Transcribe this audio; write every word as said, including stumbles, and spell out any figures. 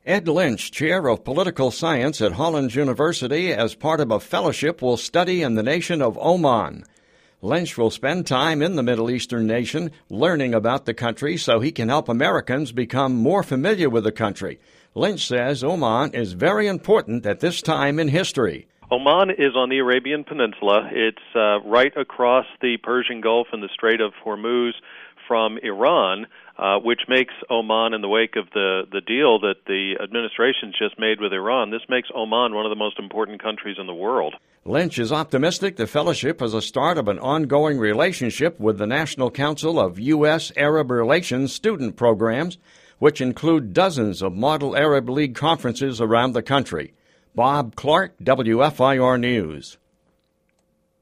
Ed Lynch, chair of political science at Hollins University, as part of a fellowship, will study in the nation of Oman. Lynch will spend time in the Middle Eastern nation learning about the country so he can help Americans become more familiar with the country. Lynch says Oman is very important at this time in history. Oman is on the Arabian Peninsula. It's uh, right across the Persian Gulf and the Strait of Hormuz from Iran, uh, which makes Oman, in the wake of the, the deal that the administration's just made with Iran, this makes Oman one of the most important countries in the world. Lynch is optimistic the fellowship is a start of an ongoing relationship with the National Council of U S Arab Relations student programs, which include dozens of Model Arab League conferences around the country. Bob Clark, W F I R News.